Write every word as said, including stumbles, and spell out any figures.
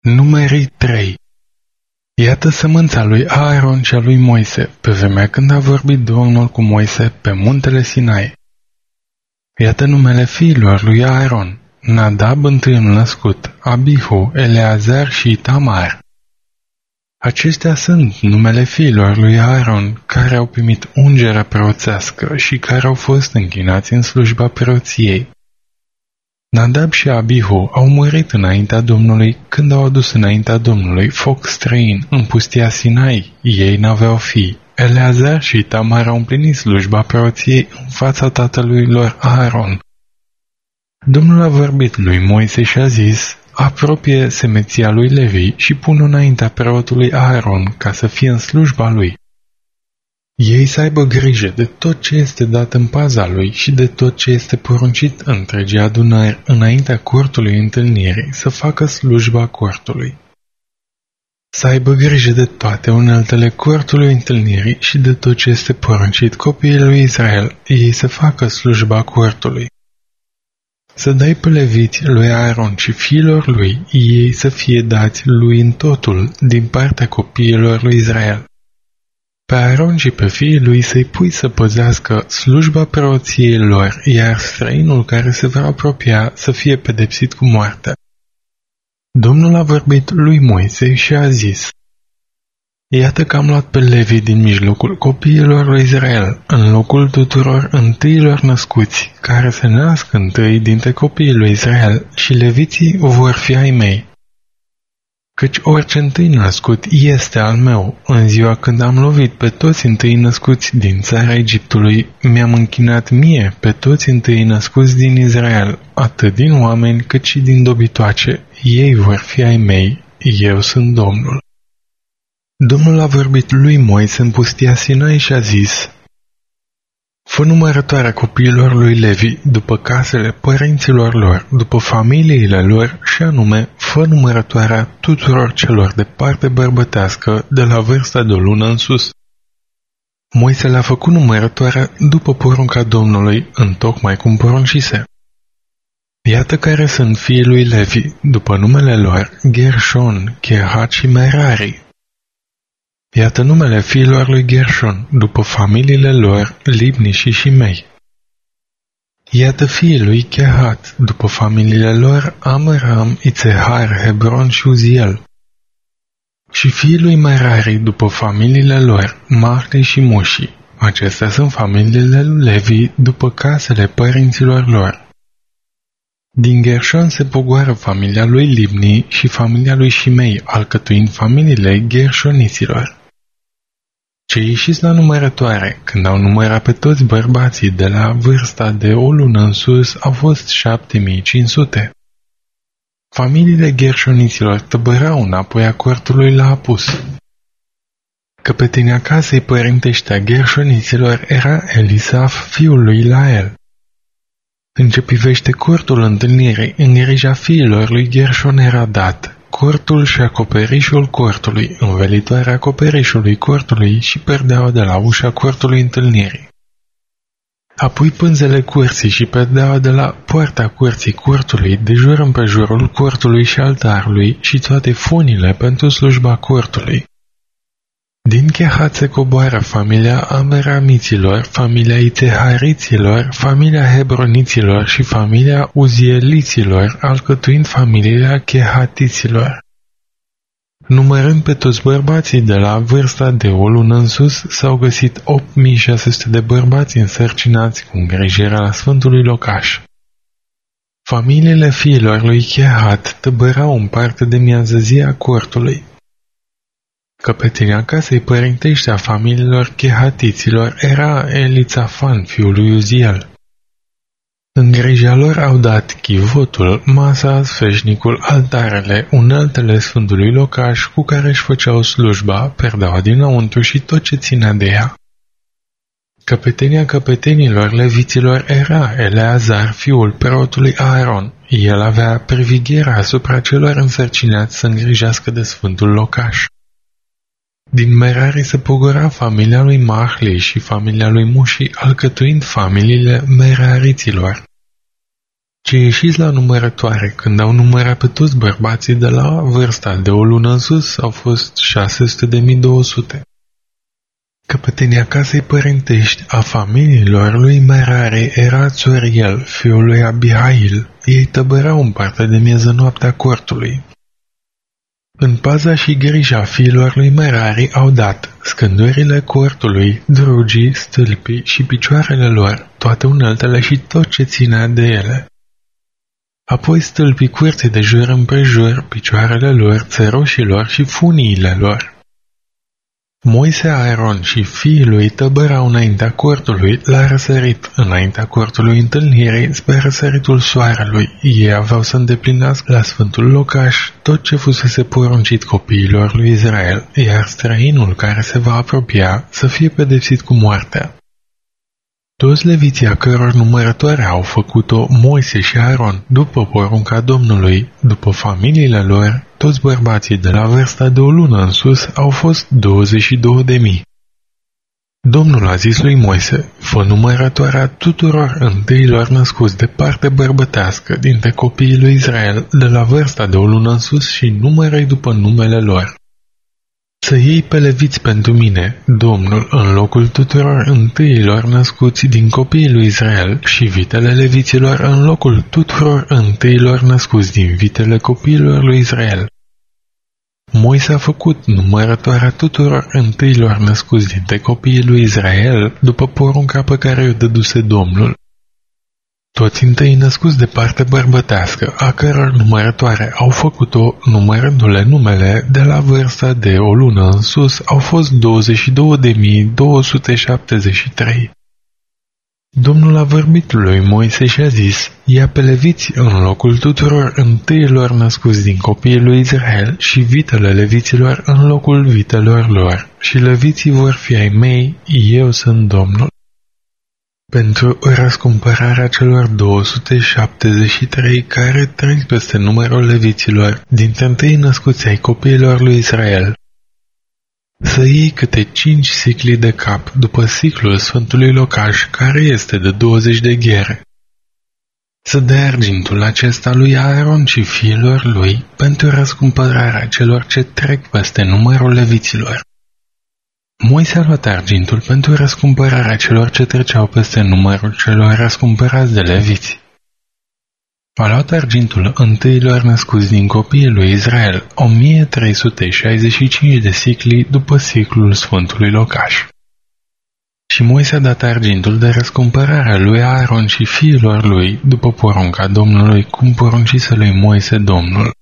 Numerii trei. Iată sămânța lui Aaron și a lui Moise, pe vremea când a vorbit Domnul cu Moise pe muntele Sinai. Iată numele fiilor lui Aaron: Nadab întâiul născut, Abihu, Eleazar și Itamar. Acestea sunt numele fiilor lui Aaron, care au primit ungerea preoțească și care au fost închinați în slujba preoției. Nadab și Abihu au murit înaintea Domnului când au adus înaintea Domnului foc străin în pustia Sinai. Ei n-aveau fii. Eleazar și Itamar au împlinit slujba preoției în fața tatălui lor Aaron. Domnul a vorbit lui Moise și a zis: apropie semeția lui Levi și pun-o înaintea preotului Aaron ca să fie în slujba lui. Ei să aibă grijă de tot ce este dat în paza lui și de tot ce este poruncit întregii adunări înaintea cortului întâlnirii, să facă slujba cortului. Să aibă grijă de toate uneltele cortului întâlnirii și de tot ce este poruncit copiii lui Israel, ei să facă slujba cortului. Să dai pe leviți lui Aaron și fiilor lui, ei să fie dați lui în totul din partea copiilor lui Israel. Pe Aaron și pe fiii lui să-i pui să păzească slujba preoției lor, iar străinul care se va apropia să fie pedepsit cu moartea. Domnul a vorbit lui Moise și a zis: iată că am luat pe Levi din mijlocul copiilor lui Israel, în locul tuturor întâilor născuți, care se nasc întâi dintre copiii lui Israel, și leviții vor fi ai mei. Căci orice întâi născut este al meu. În ziua când am lovit pe toți întâi născuți din țara Egiptului, mi-am închinat mie pe toți întâi născuți din Israel, atât din oameni cât și din dobitoace. Ei vor fi ai mei, eu sunt Domnul. Domnul a vorbit lui Moise în pustia Sinai și a zis: fă numărătoarea copiilor lui Levi după casele părinților lor, după familiile lor, și anume, fă numărătoarea tuturor celor de parte bărbătească de la vârsta de o lună în sus. Moise le-a făcut numărătoarea după porunca Domnului, întocmai cum poruncise. Iată care sunt fiii lui Levi, după numele lor: Gershon, Kehat și Merari. Iată numele fiilor lui Gershon, după familiile lor: Libni și Shimei. Iată fiii lui Kehat, după familiile lor: Amram, Itzehar, Hebron și Uziel. Și fiii lui Merari, după familiile lor: Mahli și Mushi. Acestea sunt familiile lui Levi, după casele părinților lor. Din Gershon se pogoară familia lui Libni și familia lui Shimei, alcătuind familiile gershoniților. Cei ieșiți la numărătoare, când au numărat pe toți bărbații de la vârsta de o lună în sus, au fost șapte mii cinci sute. Familiile gershoniților tăbărau înapoi a cortului la apus. Căpetenia casei părintești a gershoniților era Elisaf, fiul lui Lael. În ce privește cortul întâlnirii, în grija fiilor lui Gershon era dat cortul și acoperișul cortului, învelitoarea acoperișului cortului și perdeaua de la ușa cortului întâlnirii. Apoi pânzele curții și perdeaua de la poarta curții cortului, de jur împrejurul cortului și altarului, și toate funile pentru slujba cortului. Din Kehat se coboară familia Ameramiților, familia Itzehariților, familia Hebroniților și familia Uzieliților, alcătuind familia Kehatiților. Numărând pe toți bărbații de la vârsta de o lună în sus, s-au găsit opt mii șase sute de bărbați însărcinați cu îngrijirea Sfântului Locaș. Familiile fiilor lui Kehat tăbărau în parte de miază zi a cortului. Căpetenia casei părintești a familiilor Kehatiților era Elițafan, fiul lui Uziel. În grija lor au dat chivotul, masa, sfeșnicul, altarele, uneltele Sfântului Locaș cu care își făceau slujba, perdeaua dinăuntru și tot ce ținea de ea. Căpetenia căpetenilor leviților era Eleazar, fiul preotului Aaron. El avea privigherea asupra celor însărcinați să îngrijească de Sfântul Locaș. Din Merari se pogora familia lui Mahli și familia lui Mushi, alcătuind familiile merariților. Cei ieșiți la numărătoare, când au numărat pe toți bărbații de la vârsta de o lună în sus, au fost șase sute de mii două sute. Căpetenia casei părintești a familiilor lui Merari era Țoriel, fiul lui Abihail. Ei tăbărau în partea de mieză noaptea cortului. În paza și grija fiilor lui Merari au dat scândurile cortului, drugii, stâlpii și picioarele lor, toate uneltele și tot ce ținea de ele. Apoi stâlpii curții de jur împrejur, picioarele lor, țăroșilor și funiile lor. Moise, Aaron și fiii lui tăbărau înaintea cortului la răsărit, înaintea cortului întâlnirii spre răsăritul soarelui. Ei aveau să îndeplinească la sfântul locaș tot ce fusese poruncit copiilor lui Israel, iar străinul care se va apropia să fie pedepsit cu moartea. Toți leviții a căror numărătoare au făcut-o Moise și Aaron, după porunca Domnului, după familiile lor, toți bărbații de la vârsta de o lună în sus au fost douăzeci și două de mii. Domnul a zis lui Moise, fă numărătoarea tuturor întâilor născuți de parte bărbătească dintre copiii lui Israel de la vârsta de o lună în sus și numără-i după numele lor. Să iei pe leviți pentru mine, Domnul, în locul tuturor întâilor născuți din copiii lui Israel și vitele leviților în locul tuturor întâilor născuți din vitele copiilor lui Israel. Moise a făcut numărătoarea tuturor întâilor născuți dintre copiii lui Israel după porunca pe care o dăduse Domnul. Toți întâi născuți de parte bărbătească, a căror numărătoare au făcut-o, numărându-le numele, de la vârsta de o lună în sus, au fost douăzeci și două de mii două sute șaptezeci și trei. Domnul a vorbit lui Moise și a zis, ia pe leviți în locul tuturor întâilor născuți din copiii lui Israel și vitele leviților în locul vitelor lor, și leviții vor fi ai mei, eu sunt Domnul. Pentru răscumpărarea celor două sute șaptezeci și trei care trec peste numărul leviților, dintre întâi născuți ai copiilor lui Israel. Să iei câte cinci sicli de cap după siclul Sfântului Locaș, care este de douăzeci de ghere. Să dea argintul acesta lui Aaron și fiilor lui pentru răscumpărarea celor ce trec peste numărul leviților. Moise a luat argintul pentru răscumpărarea celor ce treceau peste numărul celor răscumpărați de leviți. A luat argintul întâilor născuți din copiii lui Israel, o mie trei sute șaizeci și cinci de sicli după siclul Sfântului Locaș. Și Moise a dat argintul de răscumpărare lui Aaron și fiilor lui, după porunca Domnului, cum poruncise lui Moise Domnul.